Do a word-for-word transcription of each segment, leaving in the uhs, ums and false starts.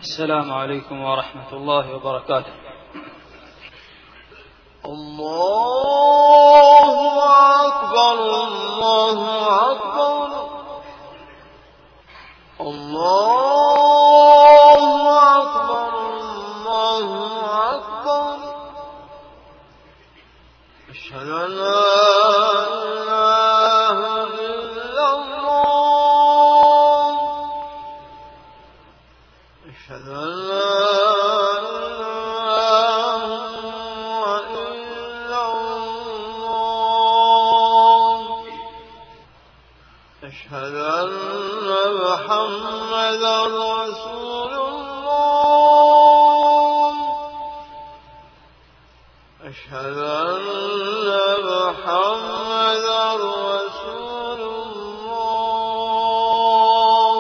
السلام عليكم ورحمة الله وبركاته. الله أكبر الله أكبر الله أكبر الله أكبر أشهد أن لا إله إلا الله أشهد أن لا أشهد أن محمدا رسول الله أشهد أن محمدا رسول الله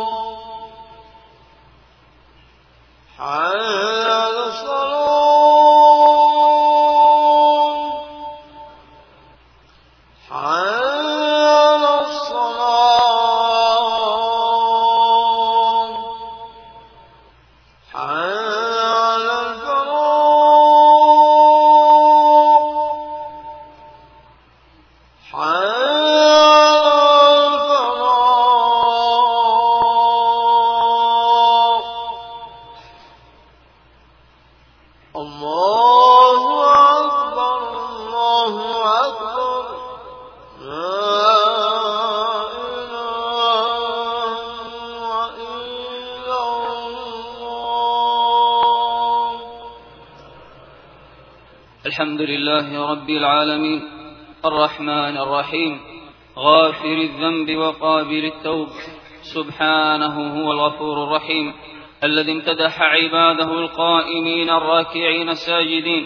حي على الصلاة حي الحمد لله رب العالمين الرحمن الرحيم غافر الذنب وقابل التوب سبحانه هو الغفور الرحيم الذي امتدح عباده القائمين الراكعين الساجدين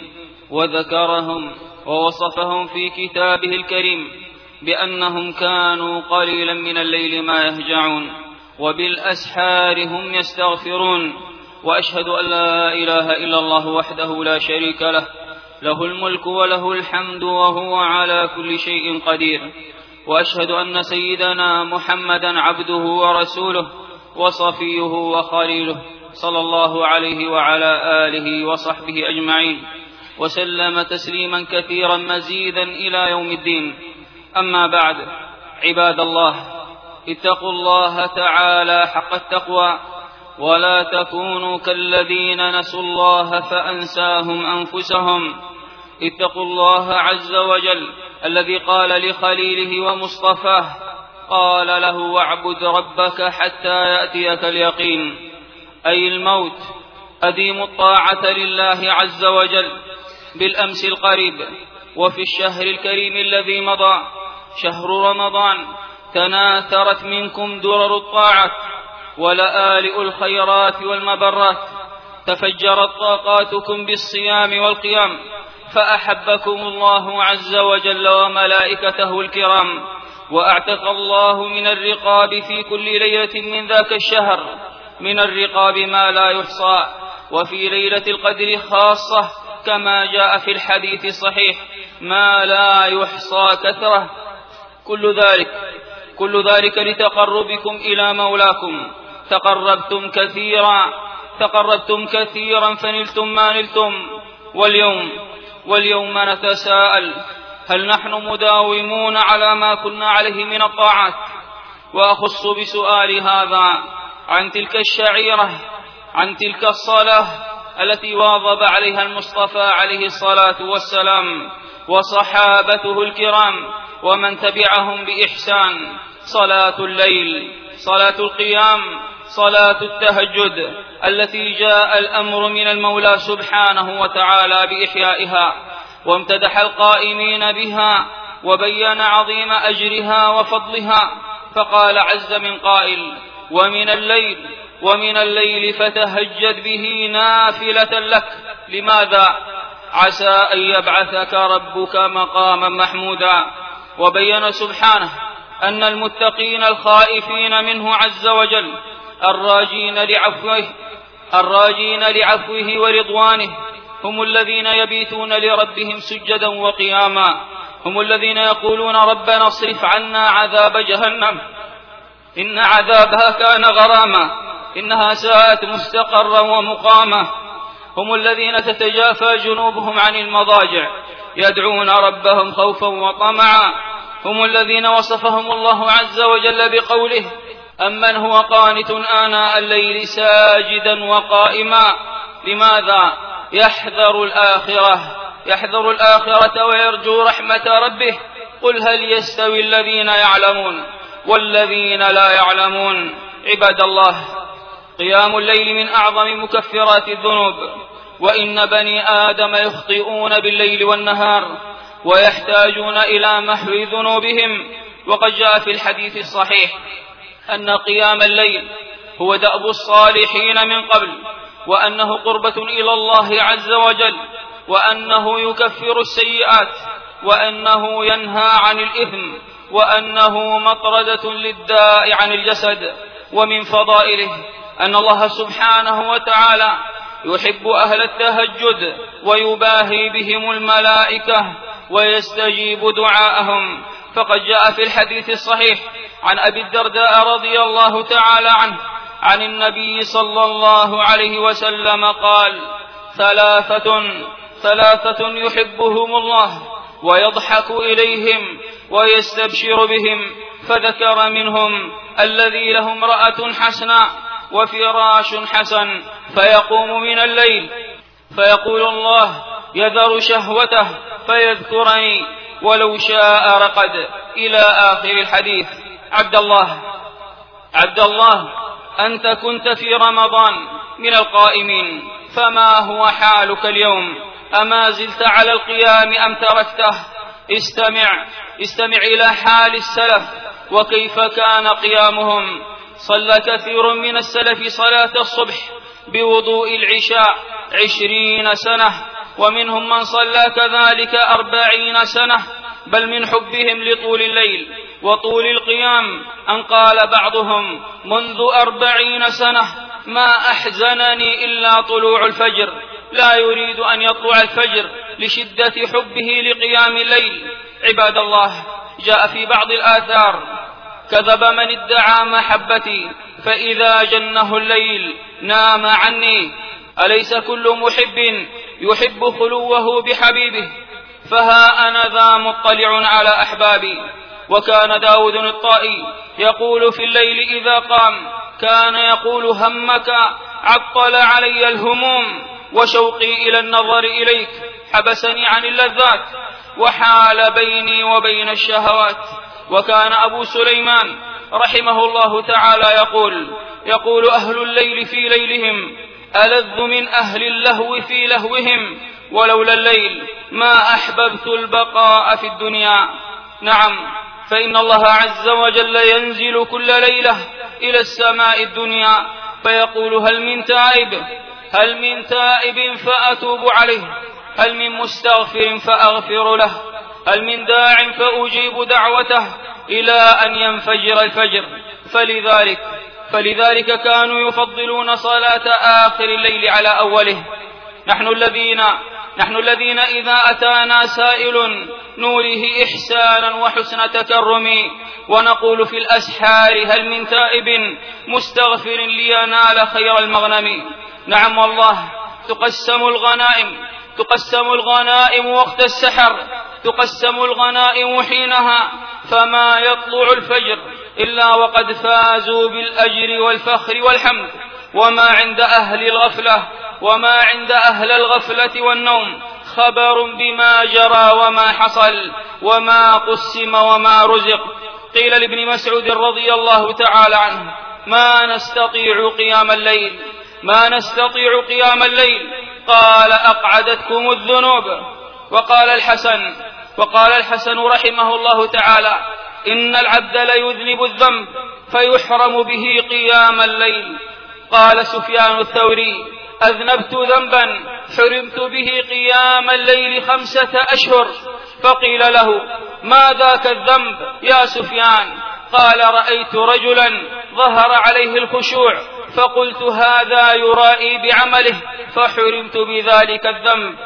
وذكرهم ووصفهم في كتابه الكريم بأنهم كانوا قليلا من الليل ما يهجعون وبالأسحار هم يستغفرون. وأشهد أن لا إله إلا الله وحده لا شريك له له الملك وله الحمد وهو على كل شيء قدير. وأشهد أن سيدنا محمدا عبده ورسوله وصفيه وخليله صلى الله عليه وعلى آله وصحبه أجمعين وسلم تسليما كثيرا مزيدا إلى يوم الدين. أما بعد، عباد الله، اتقوا الله تعالى حق التقوى ولا تكونوا كالذين نسوا الله فأنساهم أنفسهم. اتقوا الله عز وجل الذي قال لخليله ومصطفاه قال له واعبد ربك حتى يأتيك اليقين، أي الموت. أديموا الطاعة لله عز وجل بالأمس القريب وفي الشهر الكريم الذي مضى شهر رمضان تناثرت منكم درر الطاعة ولآلئ الخيرات والمبرات، تفجرت طاقاتكم بالصيام والقيام فأحبكم الله عز وجل وملائكته الكرام، وأعتق الله من الرقاب في كل ليلة من ذاك الشهر من الرقاب ما لا يحصى، وفي ليلة القدر خاصة كما جاء في الحديث الصحيح ما لا يحصى كثرة. كل ذلك كل ذلك لتقربكم إلى مولاكم. تقربتم كثيرا تقربتم كثيرا فنلتم ما نلتم. واليوم واليوم نتساءل هل نحن مداومون على ما كنا عليه من الطاعات؟ وأخص بسؤال هذا عن تلك الشعيرة عن تلك الصلاة التي واظب عليها المصطفى عليه الصلاة والسلام وصحابته الكرام ومن تبعهم بإحسان: صلاة الليل، صلاة القيام، صلاة التهجد التي جاء الأمر من المولى سبحانه وتعالى بإحيائها، وامتدح القائمين بها وبين عظيم أجرها وفضلها، فقال عز من قائل: ومن الليل ومن الليل فتهجد به نافلة لك. لماذا؟ عسى أن يبعثك ربك مقاما محمودا. وبين سبحانه أن المتقين الخائفين منه عز وجل الراجين لعفوه الراجين لعفوه ورضوانه هم الذين يبيتون لربهم سجدا وقياما، هم الذين يقولون: ربنا اصرف عنا عذاب جهنم إن عذابها كان غراما إنها ساءت مستقرا ومقامة. هم الذين تتجافى جنوبهم عن المضاجع يدعون ربهم خوفا وطمعا. هم الذين وصفهم الله عز وجل بقوله: أمن هو قانت آناء الليل ساجدا وقائما. لماذا؟ يحذر الآخرة يحذر الآخرة ويرجو رحمة ربه. قل هل يستوي الذين يعلمون والذين لا يعلمون؟ عباد الله، قيام الليل من أعظم مكفرات الذنوب، وإن بني آدم يخطئون بالليل والنهار ويحتاجون إلى محو ذنوبهم. وقد جاء في الحديث الصحيح أن قيام الليل هو دأب الصالحين من قبل، وأنه قربة إلى الله عز وجل، وأنه يكفر السيئات، وأنه ينهى عن الإثم، وأنه مطردة للداء عن الجسد. ومن فضائله أن الله سبحانه وتعالى يحب أهل التهجد ويباهي بهم الملائكة ويستجيب دعاءهم. فقد جاء في الحديث الصحيح عن أبي الدرداء رضي الله تعالى عنه عن النبي صلى الله عليه وسلم قال: ثلاثة ثلاثة يحبهم الله ويضحك إليهم ويستبشر بهم، فذكر منهم: الذي له امرأة حسناء وفراش حسن فيقوم من الليل فيقول الله يذر شهوته فيذكرني ولو شاء رقد، إلى آخر الحديث. عبد الله عبد الله أنت كنت في رمضان من القائمين، فما هو حالك اليوم؟ أما زلت على القيام أم تركته؟ استمع استمع إلى حال السلف وكيف كان قيامهم. صلى كثير من السلف صلاة الصبح بوضوء العشاء عشرين سنة، ومنهم من صلى كذلك أربعين سنة، بل من حبهم لطول الليل وطول القيام أن قال بعضهم: منذ أربعين سنة ما أحزنني إلا طلوع الفجر. لا يريد أن يطلع الفجر لشدة حبه لقيام الليل. عباد الله، جاء في بعض الآثار: كذب من ادعى محبتي فإذا جنه الليل نام عني. أليس كل محب يحب خلوه بحبيبه؟ فها أنا ذا مطلع على أحبابي. وكان داود الطائي يقول في الليل إذا قام، كان يقول: همك عطل علي الهموم، وشوقي إلى النظر إليك حبسني عن اللذات، وحال بيني وبين الشهوات. وكان أبو سليمان رحمه الله تعالى يقول يقول أهل الليل في ليلهم ألذ من أهل اللهو في لهوهم، ولولا الليل ما أحببت البقاء في الدنيا. نعم، فإن الله عز وجل ينزل كل ليلة إلى السماء الدنيا فيقول: هل من تائب هل من تائب فأتوب عليه، هل من مستغفر فأغفر له، هل من داع فأجيب دعوته، إلى أن ينفجر الفجر. فلذلك فلذلك كانوا يفضلون صلاة آخر الليل على أوله. نحن الذين نحن الذين إذا أتانا سائل نوره إحسانا وحسن تكرم، ونقول في الأسحار: هل من تائب مستغفر لينال خير المغنم. نعم والله، تقسم الغنائم تقسم الغنائم وقت السحر، تقسم الغنائم حينها، فما يطلع الفجر إلا وقد فازوا بالأجر والفخر والحمد. وما عند أهل الغفلة وما عند أهل الغفلة والنوم خبر بما جرى وما حصل وما قسم وما رزق. قيل لابن مسعود رضي الله تعالى عنه: ما نستطيع قيام الليل ما نستطيع قيام الليل قال: أقعدتكم الذنوب. وقال الحسن وقال الحسن رحمه الله تعالى: إن العبد ليذنب الذنب فيحرم به قيام الليل. قال سفيان الثوري: أذنبت ذنبا حرمت به قيام الليل خمسة أشهر. فقيل له: ما ذاك الذنب يا سفيان؟ قال: رأيت رجلا ظهر عليه الخشوع فقلت هذا يرائي بعمله فحرمت بذلك الذنب.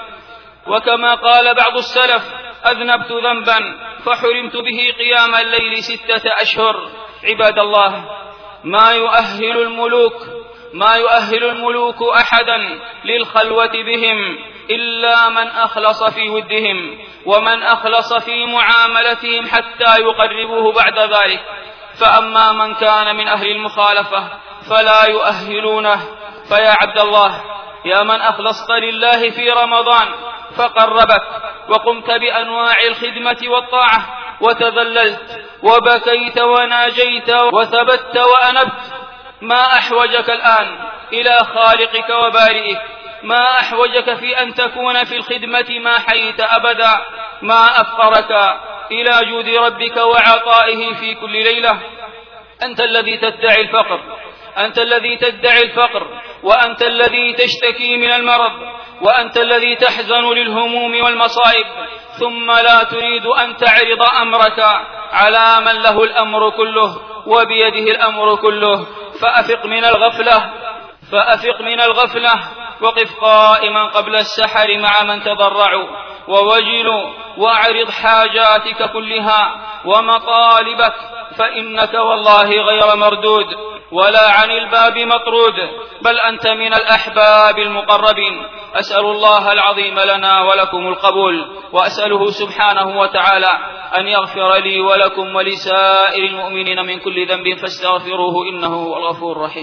وكما قال بعض السلف: أذنبت ذنبا فحرمت به قيام الليل ستة أشهر. عباد الله، ما يؤهل الملوك ما يؤهل الملوك أحدا للخلوة بهم إلا من أخلص في ودهم ومن أخلص في معاملتهم حتى يقربوه بعد ذلك. فأما من كان من أهل المخالفة فلا يؤهلونه. فيا عبد الله، يا من أخلصت لله في رمضان فقربك وقمت بأنواع الخدمة والطاعة وتذللت وبكيت وناجيت وثبت وأنبت، ما أحوجك الآن إلى خالقك وبارئك؟ ما أحوجك في أن تكون في الخدمة ما حييت أبدا؟ ما أفقرك إلى جود ربك وعطائه في كل ليلة؟ أنت الذي تدعي الفقر، أنت الذي تدعي الفقر وأنت الذي تشتكي من المرض وأنت الذي تحزن للهموم والمصائب، ثم لا تريد أن تعرض أمرك على من له الأمر كله وبيده الأمر كله. فأفق من الغفلة، فأفق من الغفلة وقف قائما قبل السحر مع من تضرعوا ووجلوا، وأعرض حاجاتك كلها ومطالبك، فإنك والله غير مردود ولا عن الباب مطرود، بل أنت من الأحباب المقربين. أسأل الله العظيم لنا ولكم القبول، وأسأله سبحانه وتعالى أن يغفر لي ولكم ولسائر المؤمنين من كل ذنب فاستغفروه إنه هو الغفور الرحيم.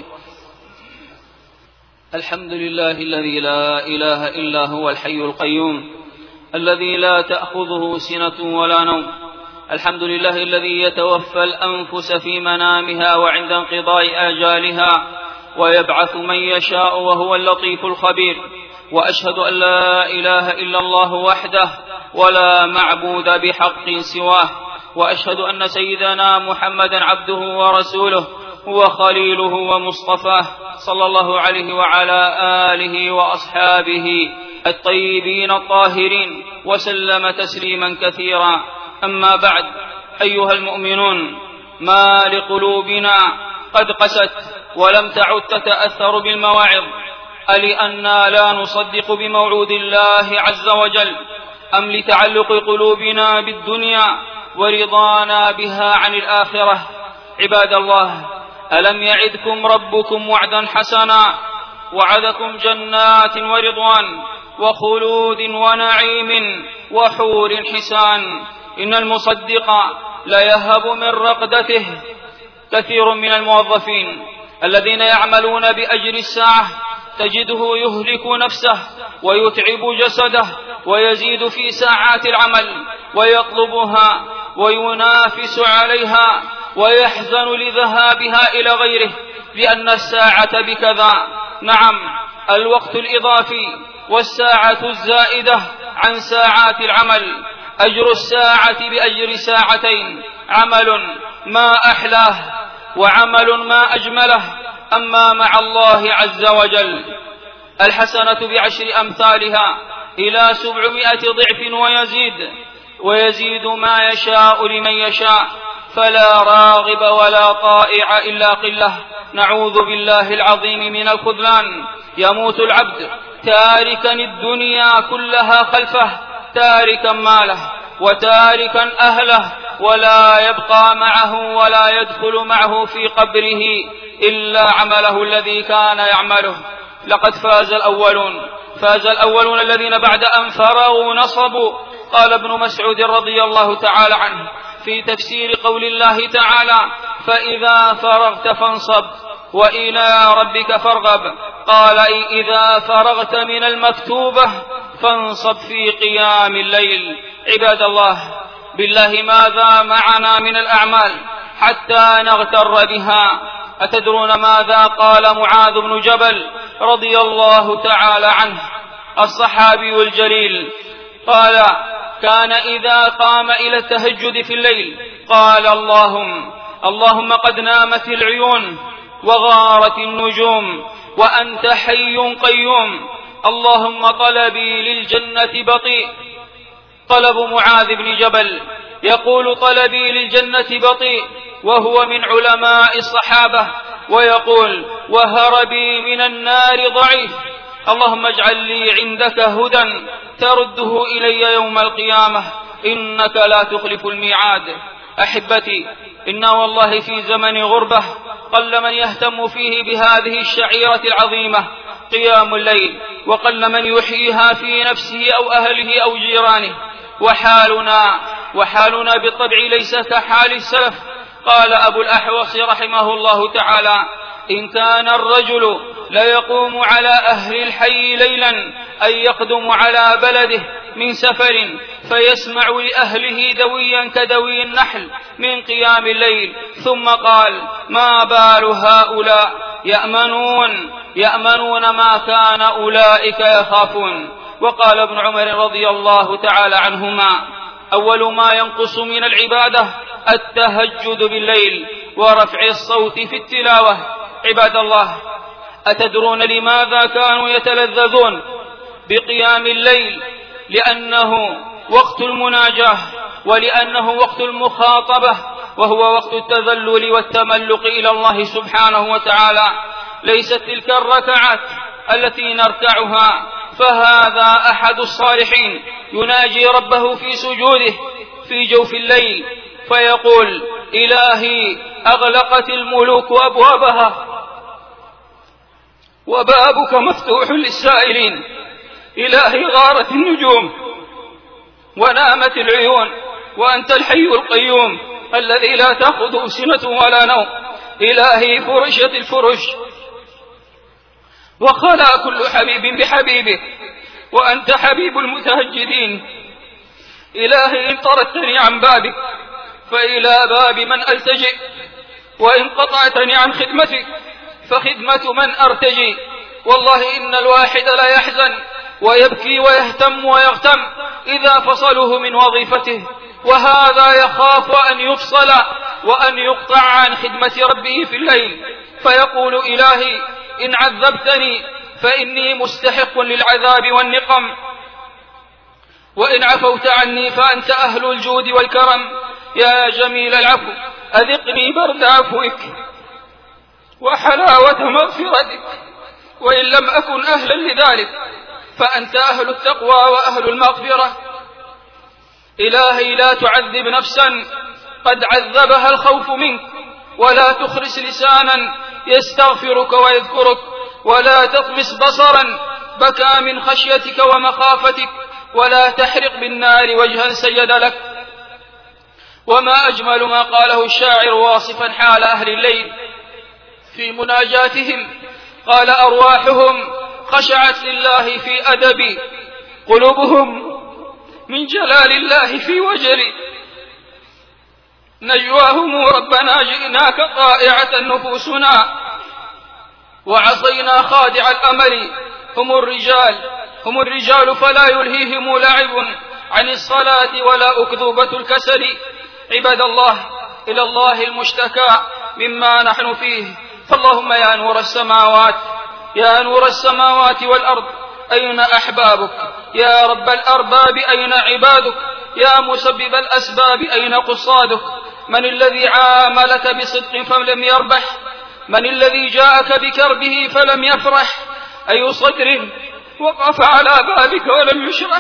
الحمد لله الذي لا إله إلا هو الحي القيوم الذي لا تأخذه سنة ولا نوم. الحمد لله الذي يتوفى الأنفس في منامها وعند انقضاء آجالها ويبعث من يشاء وهو اللطيف الخبير. وأشهد أن لا إله إلا الله وحده ولا معبود بحق سواه، وأشهد أن سيدنا محمدا عبده ورسوله هو خليله ومصطفاه صلى الله عليه وعلى آله وأصحابه الطيبين الطاهرين وسلم تسليما كثيرا. أما بعد، أيها المؤمنون، ما لقلوبنا قد قست ولم تعد تتأثر بالمواعظ، ألأننا لا نصدق بموعود الله عز وجل، أم لتعلق قلوبنا بالدنيا ورضانا بها عن الآخرة؟ عباد الله، ألم يعدكم ربكم وعدا حسنا؟ وعدكم جنات ورضوان وخلود ونعيم وحور حسان. إن المصدق ليهب من رقدته. كثير من الموظفين الذين يعملون بأجر الساعة تجده يهلك نفسه ويتعب جسده ويزيد في ساعات العمل ويطلبها وينافس عليها ويحزن لذهابها إلى غيره لأن الساعة بكذا. نعم، الوقت الإضافي والساعة الزائدة عن ساعات العمل، أجر الساعة بأجر ساعتين، عمل ما أحلاه وعمل ما أجمله. أما مع الله عز وجل الحسنة بعشر أمثالها إلى سبعمائة ضعف ويزيد، ويزيد ما يشاء لمن يشاء، فلا راغب ولا طائع إلا قلة. نعوذ بالله العظيم من الخذلان. يموت العبد تاركا الدنيا كلها خلفه، تاركا ماله وتاركا أهله، ولا يبقى معه ولا يدخل معه في قبره إلا عمله الذي كان يعمله. لقد فاز الأولون، فاز الأولون الذين بعد أن فرغوا نصبوا. قال ابن مسعود رضي الله تعالى عنه في تفسير قول الله تعالى: فإذا فرغت فانصب وإلى ربك فارغب. قال: إذا فرغت من المكتوبة فانصب في قيام الليل. عباد الله، بالله ماذا معنا من الأعمال حتى نغتر بها؟ أتدرون ماذا قال معاذ بن جبل رضي الله تعالى عنه الصحابي الجليل؟ قال: كان إذا قام إلى التهجد في الليل قال: اللهم اللهم قد نامت العيون وغارت النجوم وأنت حي قيوم، اللهم طلبي للجنة بطيء. طلب معاذ بن جبل، يقول: طلبي للجنة بطيء، وهو من علماء الصحابة، ويقول: وهربي من النار ضعيف. اللهم اجعل لي عندك هدى ترده إلي يوم القيامة، إنك لا تخلف الميعاد. أحبتي، إنا والله في زمن غربة قل من يهتم فيه بهذه الشعيرة العظيمة قيام الليل، وقل من يحييها في نفسه أو أهله أو جيرانه. وحالنا وحالنا بالطبع ليس كحال السلف. قال أبو الأحوص رحمه الله تعالى: إن كان الرجل ليقوم على أهل الحي ليلا أي يقدم على بلده من سفر فيسمع لأهله دويا كدوي النحل من قيام الليل، ثم قال: ما بال هؤلاء يأمنون يأمنون ما كان أولئك يخافون. وقال ابن عمر رضي الله تعالى عنهما: أول ما ينقص من العبادة التهجد بالليل ورفع الصوت في التلاوة. عباد الله، أتدرون لماذا كانوا يتلذذون بقيام الليل؟ لأنه وقت المناجاة، ولأنه وقت المخاطبة، وهو وقت التذلل والتملق إلى الله سبحانه وتعالى. ليست تلك الركعات التي نركعها، فهذا أحد الصالحين يناجي ربه في سجوده في جوف الليل فيقول: إلهي أغلقت الملوك أبوابها وبابك مفتوح للسائلين. إلهي غارت النجوم ونامت العيون، وأنت الحي القيوم الذي لا تأخذه سنة ولا نوم. إلهي فرشت الفرش وخلا كل حبيب بحبيبه، وأنت حبيب المتهجدين. إلهي إن طردتني عن بابك فإلى باب من ألتجئ، وإن قطعتني عن خدمتك فخدمة من أرتجي. والله إن الواحد لا يحزن ويبكي ويهتم ويغتم إذا فصلوه من وظيفته، وهذا يخاف أن يفصل وأن يقطع عن خدمة ربه في الليل، فيقول: إلهي إن عذبتني فإني مستحق للعذاب والنقم، وإن عفوت عني فأنت أهل الجود والكرم. يا جميل العفو أذقني برد عفوك وحلاوة مغفرتك، وإن لم أكن أهلا لذلك فأنت أهل التقوى وأهل المغفرة. إلهي لا تعذب نفسا قد عذبها الخوف منك، ولا تخرس لسانا يستغفرك ويذكرك، ولا تطمس بصرا بكى من خشيتك ومخافتك، ولا تحرق بالنار وجها سجد لك. وما أجمل ما قاله الشاعر واصفا حال أهل الليل في مناجاتهم، قال: أرواحهم خشعت لله في أدبي، قلوبهم من جلال الله في وجلي، نجواهم ربنا جئناك طائعة نفوسنا، وعصينا خادع الأمل. هم الرجال هم الرجال فلا يلهيهم لعب عن الصلاة ولا أكذوبة الكسل. عباد الله، إلى الله المشتكى مما نحن فيه. فاللهم يا نور السماوات يا نور السماوات والأرض، أين أحبابك؟ يا رب الأرباب أين عبادك؟ يا مسبب الأسباب أين قصادك؟ من الذي عاملك بصدق فلم يربح؟ من الذي جاءك بكربه فلم يفرح؟ أي صدر وقف على بابك ولم يشرح؟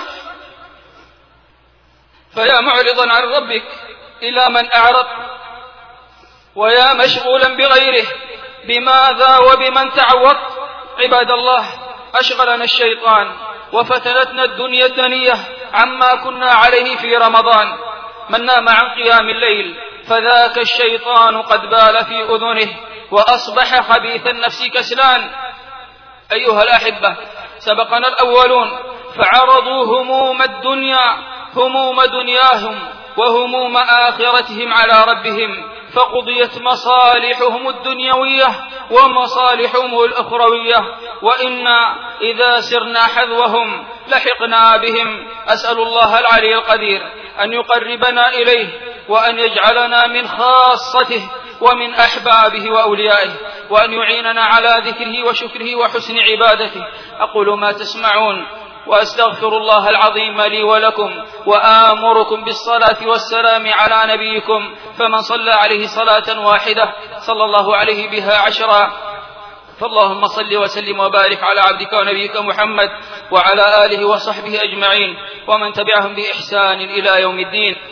فيا معرضا عن ربك إلى من أعرض، ويا مشغولا بغيره بماذا وبمن تعوض. عباد الله، أشغلنا الشيطان وفتنتنا الدنيا الدنية عما كنا عليه في رمضان. من نام عن قيام الليل فذاك الشيطان قد بال في أذنه وأصبح خبيث النفس كسلان. أيها الأحبة، سبقنا الأولون فعرضوا هموم الدنيا هموم دنياهم وهموم آخرتهم على ربهم، فقضيت مصالحهم الدنيوية ومصالحهم الأخروية، وإنا إذا سرنا حذوهم لحقنا بهم. أسأل الله العلي القدير أن يقربنا إليه، وأن يجعلنا من خاصته ومن أحبابه وأوليائه، وأن يعيننا على ذكره وشكره وحسن عبادته. أقول ما تسمعون، وأستغفر الله العظيم لي ولكم، وآمركم بالصلاة والسلام على نبيكم، فمن صلى عليه صلاة واحدة صلى الله عليه بها عشرا. فاللهم صل وسلم وبارك على عبدك ونبيك محمد وعلى آله وصحبه أجمعين، ومن تبعهم بإحسان إلى يوم الدين.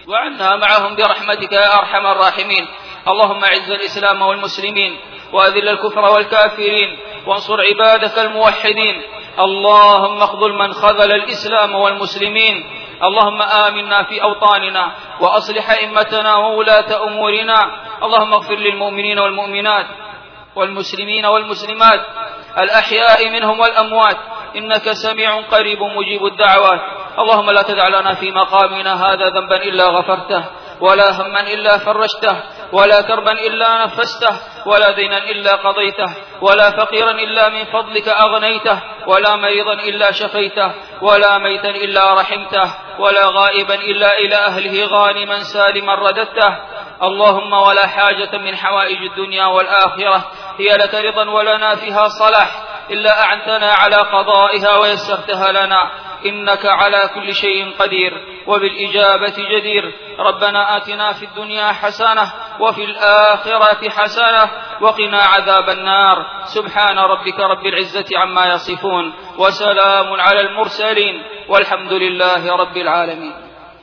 وعنا معهم برحمتك يا أرحم الراحمين. اللهم أعز الإسلام والمسلمين وأذل الكفر والكافرين وانصر عبادك الموحدين. اللهم اخذل من خذل الإسلام والمسلمين. اللهم آمنا في أوطاننا وأصلح أئمتنا وولاة أمورنا. اللهم اغفر للمؤمنين والمؤمنات والمسلمين والمسلمات الأحياء منهم والأموات إنك سميع قريب مجيب الدعوات. اللهم لا تدع لنا في مقامنا هذا ذنبا إلا غفرته، ولا هما إلا فرجته، ولا كربا إلا نفسته، ولا دينا إلا قضيته، ولا فقيرا إلا من فضلك أغنيته، ولا مريضا إلا شفيته، ولا ميتا إلا رحمته، ولا غائبا إلا إلى أهله غانما سالما رددته. اللهم ولا حاجة من حوائج الدنيا والآخرة هي لك رضا ولنا فيها صلاح إلا أعنتنا على قضائها ويسرتها لنا، إنك على كل شيء قدير وبالإجابة جدير. ربنا آتنا في الدنيا حسنة وفي الآخرة حسنة وقنا عذاب النار. سبحان ربك رب العزة عما يصفون وسلام على المرسلين والحمد لله رب العالمين.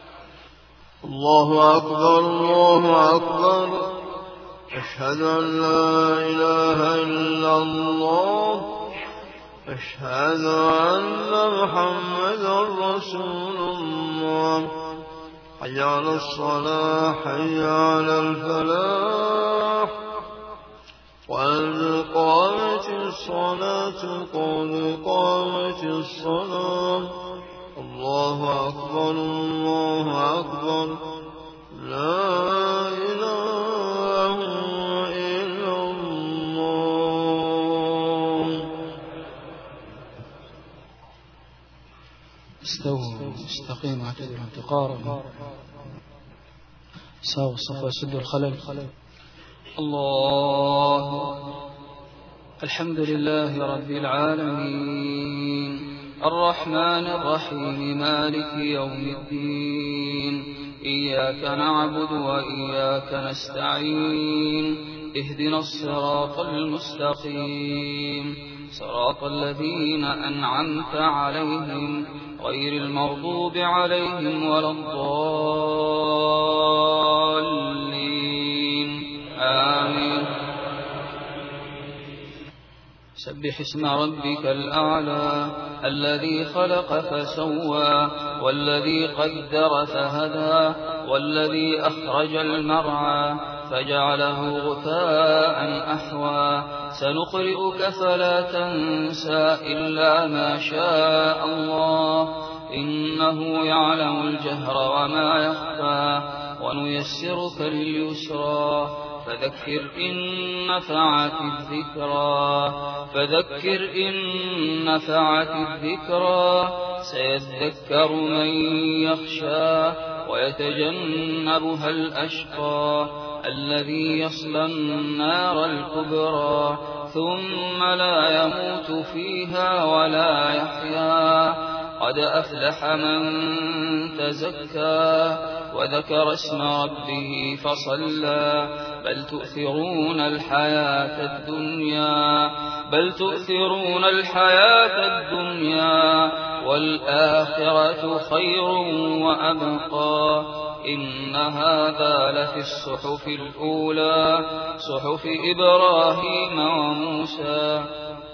الله أكبر الله أكبر. أشهد أن لا إله إلا الله. أشهد أن محمدا رسول الله. حي على الصلاة حي على الفلاح قد قامت الصلاة قد قامت الصلاة. الله أكبر الله أكبر. لا إله إلا الله. استووا استقيموا اعتدلوا تقاربوا ساووا الصف وسدوا الخلل. الله الحمد لله رب العالمين الرحمن الرحيم مالك يوم الدين. إياك نعبد وإياك نستعين. اهدنا الصراط المستقيم صراط الذين أنعمت عليهم غير المغضوب عليهم ولا الضالين. آمين. سبح اسم ربك الأعلى الذي خلق فسوى والذي قدر فهدى والذي أخرج المرعى فجعله غثاء أحوى. سنقرئك فلا تنسى إلا ما شاء الله إنه يعلم الجهر وما يخفى. ونيسرك لليسرى فذكر إن نفعت الذكرى فذكر إن نفعت الذكرى. سيذكر من يخشى ويتجنبها الأشقى الذي يصلى النار الكبرى ثم لا يموت فيها ولا يحيا. قد أفلح من تزكى وذكر اسم ربه فصلى. بل تؤثرون الحياة الدنيا بل تؤثرون الحياة الدنيا والآخرة خير وأبقى. إن هذا لفي الصحف الأولى صحف إبراهيم وموسى.